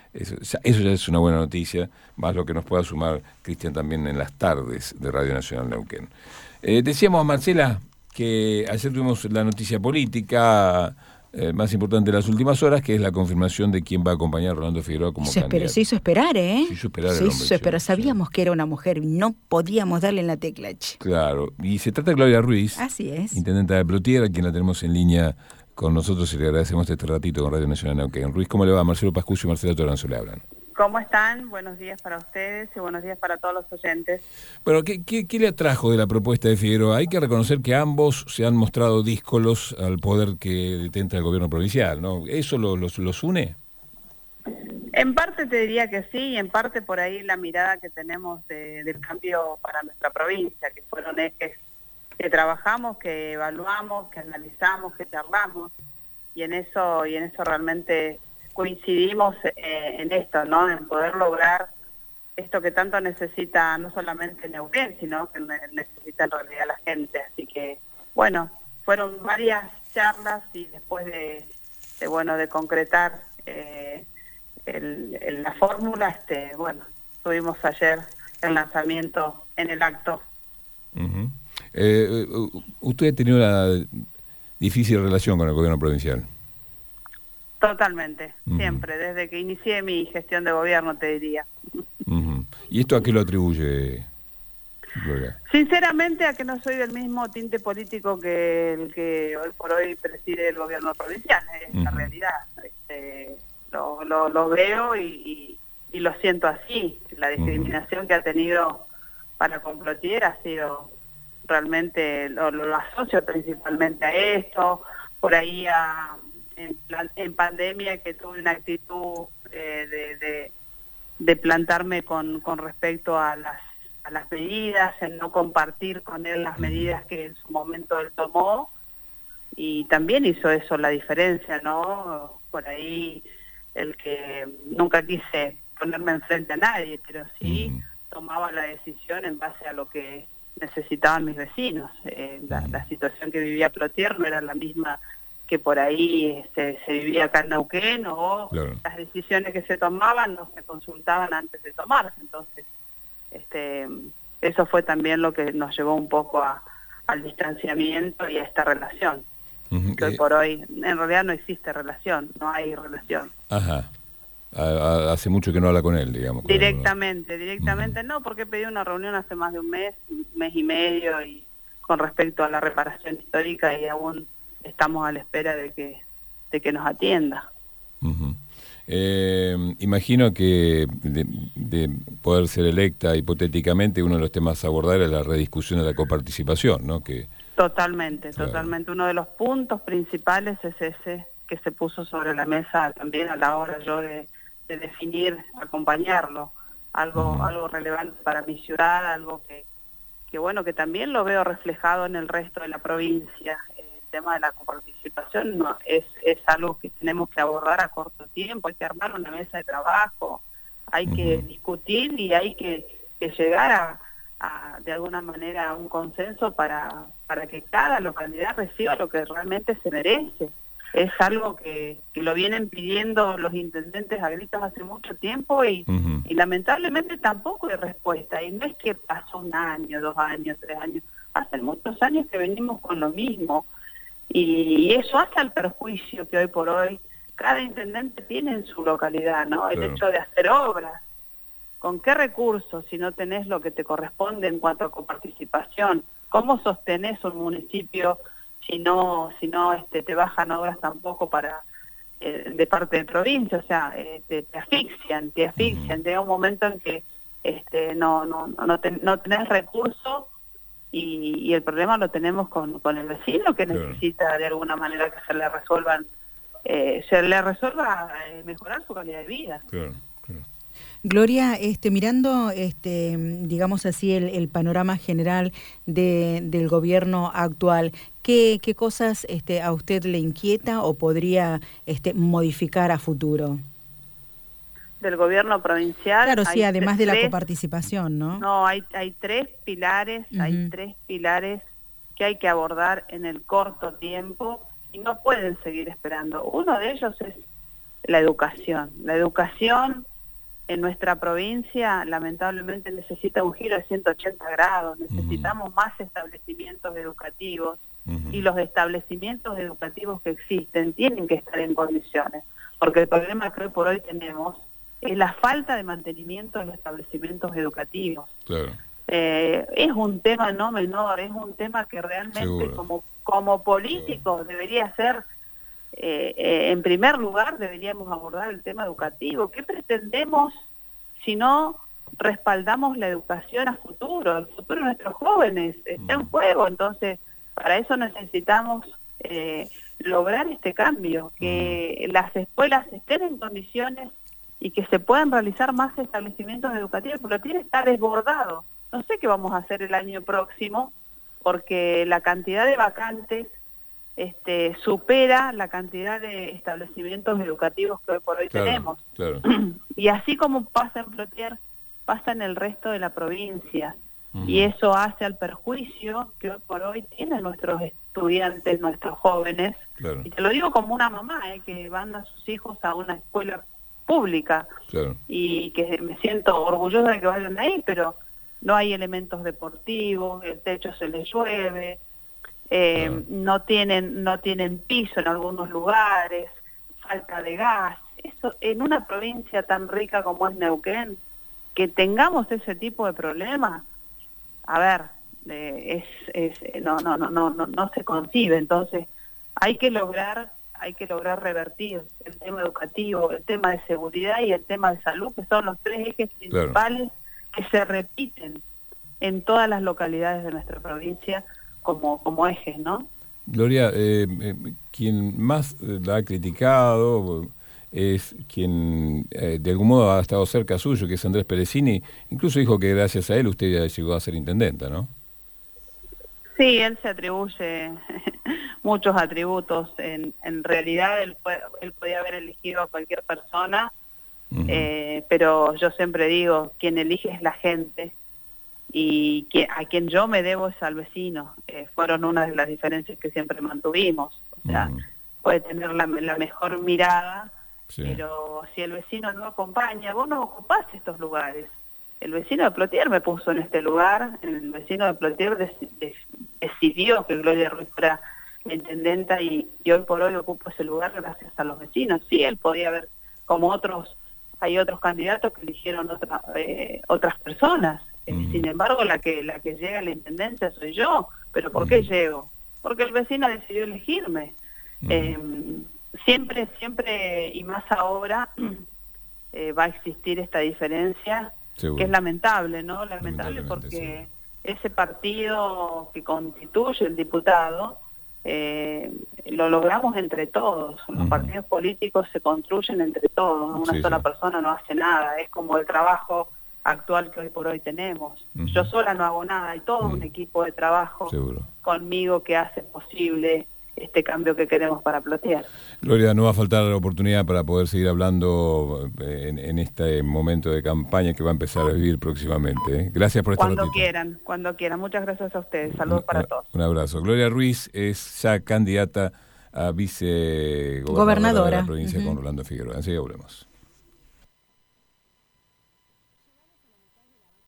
Eso ya es una buena noticia, más lo que nos pueda sumar Cristian también en las tardes de Radio Nacional Neuquén. Decíamos, Marcela, que ayer tuvimos la noticia política más importante de las últimas horas, que es la confirmación de quién va a acompañar a Rolando Figueroa como candidato. Se hizo esperar, ¿eh? Se hizo esperar Se el hombre. hizo esperar. Sí. Sabíamos que era una mujer y no podíamos darle en la tecla. Claro, y se trata de Gloria Ruiz, así es, intendenta de Plotier, a quien la tenemos en línea con nosotros y le agradecemos este ratito con Radio Nacional Neuquén. Ruiz, ¿cómo le va? Marcelo Pascuccio y Marcela Toranzo le hablan. ¿Cómo están? Buenos días para ustedes y buenos días para todos los oyentes. Bueno, ¿qué le atrajo de la propuesta de Figueroa? Hay que reconocer que ambos se han mostrado díscolos al poder que detenta el gobierno provincial, ¿no? ¿Eso los une? En parte te diría que sí, y en parte por ahí la mirada que tenemos del cambio para nuestra provincia, que fueron ejes que trabajamos, que evaluamos, que analizamos, que charlamos, y en eso realmente coincidimos en esto, ¿no? En poder lograr esto que tanto necesita no solamente Neuquén, sino que necesita en realidad la gente. Así que, bueno, fueron varias charlas y después de concretar la fórmula, tuvimos ayer el lanzamiento en el acto. Uh-huh. ¿Usted ha tenido una difícil relación con el gobierno provincial? Totalmente, uh-huh. Siempre, desde que inicié mi gestión de gobierno, te diría. Uh-huh. ¿Y esto a qué lo atribuye, Gloria? Sinceramente, a que no soy del mismo tinte político que el que hoy por hoy preside el gobierno provincial, es la realidad. Lo veo y lo siento así. La discriminación que ha tenido para con Plotier ha sido realmente, lo asocio principalmente a esto, por ahí en pandemia, que tuve una actitud de plantarme con respecto a las medidas, en no compartir con él las medidas que en su momento él tomó, y también hizo eso la diferencia, ¿no? Por ahí el que nunca quise ponerme enfrente a nadie, pero sí tomaba la decisión en base a lo que necesitaban mis vecinos. La situación que vivía Plotier no era la misma que por ahí se vivía acá en Neuquén, o claro, las decisiones que se tomaban no se consultaban antes de tomarse. Entonces, eso fue también lo que nos llevó un poco al distanciamiento y a esta relación. Que hoy por hoy, en realidad no existe relación, no hay relación. Ajá. Hace mucho que no habla con él, digamos. Directamente no, porque pedí una reunión hace más de un mes y medio, y con respecto a la reparación histórica, y aún estamos a la espera de que nos atienda. Uh-huh. Imagino que de poder ser electa hipotéticamente, uno de los temas a abordar es la rediscusión de la coparticipación, ¿no? Totalmente. Uno de los puntos principales es ese que se puso sobre la mesa también a la hora yo de definir, acompañarlo, algo relevante para mi ciudad, algo que también lo veo reflejado en el resto de la provincia. El tema de la coparticipación es algo que tenemos que abordar a corto tiempo. Hay que armar una mesa de trabajo, hay que discutir y hay que llegar a de alguna manera a un consenso para que cada localidad reciba lo que realmente se merece. Es algo que lo vienen pidiendo los intendentes a gritos hace mucho tiempo, y lamentablemente tampoco hay respuesta. Y no es que pasó 1 año, 2 años, 3 años, hace muchos años que venimos con lo mismo. Y eso hace al perjuicio que hoy por hoy cada intendente tiene en su localidad, ¿no? El hecho de hacer obras. ¿Con qué recursos si no tenés lo que te corresponde en cuanto a coparticipación? ¿Cómo sostenés un municipio si no te bajan obras tampoco para de parte de provincia? O sea, te asfixian. Llega un momento en que no tenés recursos, y el problema lo tenemos con el vecino, que necesita de alguna manera que se le resuelva mejorar su calidad de vida. Claro. Gloria, mirando, digamos así, el panorama general del gobierno actual, ¿qué cosas a usted le inquieta o podría modificar a futuro? Del gobierno provincial. Claro, sí, además de la coparticipación, ¿no? No, hay 3 pilares, hay 3 pilares que hay que abordar en el corto tiempo y no pueden seguir esperando. Uno de ellos es la educación. La educación en nuestra provincia lamentablemente necesita un giro de 180 grados, necesitamos más establecimientos educativos y los establecimientos educativos que existen tienen que estar en condiciones, porque el problema que hoy por hoy tenemos es la falta de mantenimiento de los establecimientos educativos. Claro. Es un tema no menor, es un tema que realmente como políticos debería ser, en primer lugar deberíamos abordar el tema educativo. ¿Qué pretendemos si no respaldamos la educación a futuro? El futuro de nuestros jóvenes está en juego, entonces para eso necesitamos lograr este cambio, que las escuelas estén en condiciones y que se puedan realizar más establecimientos educativos, porque Plotier está desbordado. No sé qué vamos a hacer el año próximo, porque la cantidad de vacantes supera la cantidad de establecimientos educativos que hoy por hoy tenemos. Claro. Y así como pasa en Plotier, pasa en el resto de la provincia. Y eso hace al perjuicio que hoy por hoy tienen nuestros estudiantes, nuestros jóvenes. Claro. Y te lo digo como una mamá, que manda a sus hijos a una escuela pública. Claro. Y que me siento orgullosa de que vayan ahí, pero no hay elementos deportivos, el techo se les llueve, no tienen piso en algunos lugares, falta de gas. Eso en una provincia tan rica como es Neuquén, que tengamos ese tipo de problemas, a ver, no se concibe. Entonces hay que lograr revertir el tema educativo, el tema de seguridad y el tema de salud, que son los tres ejes principales que se repiten en todas las localidades de nuestra provincia como ejes, ¿no? Gloria, quien más la ha criticado es quien de algún modo ha estado cerca suyo, que es Andrés Peresini. Incluso dijo que gracias a él usted ya llegó a ser intendenta, ¿no? Sí, él se atribuye muchos atributos. En realidad él podía haber elegido a cualquier persona, pero yo siempre digo, quien elige es la gente, y a quien yo me debo es al vecino. Fueron una de las diferencias que siempre mantuvimos. O sea, puede tener la mejor mirada, pero si el vecino no acompaña, vos no ocupás estos lugares. El vecino de Plotier me puso en este lugar, el vecino de Plotier decidió que Gloria Ruiz fuera la intendenta y hoy por hoy ocupo ese lugar gracias a los vecinos. Sí, él podía haber, como hay otros candidatos que eligieron otras personas. Sin embargo, la que llega a la intendencia soy yo. ¿Pero por qué llego? Porque el vecino decidió elegirme. Siempre, y más ahora, va a existir esta diferencia. Seguro. Que es lamentable, ¿no? Lamentable porque ese partido que constituye el diputado, lo logramos entre todos. Los partidos políticos se construyen entre todos. Una sola persona no hace nada. Es como el trabajo actual que hoy por hoy tenemos. Yo sola no hago nada. Hay todo un equipo de trabajo conmigo que hace posible este cambio que queremos para Plotier. Gloria, no va a faltar la oportunidad para poder seguir hablando en este momento de campaña que va a empezar a vivir próximamente. Gracias por esta ratito. Cuando quieran. Muchas gracias a ustedes. Saludos para todos. Un abrazo. Gloria Ruiz es ya candidata a vicegobernadora de la provincia con Rolando Figueroa. Enseguida volvemos.